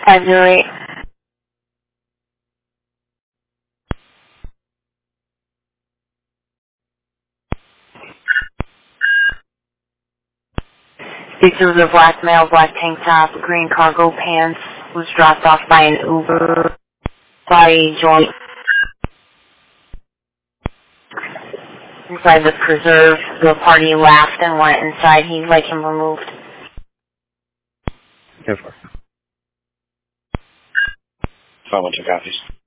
508. Picture of the black male, black tank top, green cargo pants, was dropped off by an Uber body joint inside the preserve. The party laughed and went inside. He'd like him removed. Go for it. 512 copies.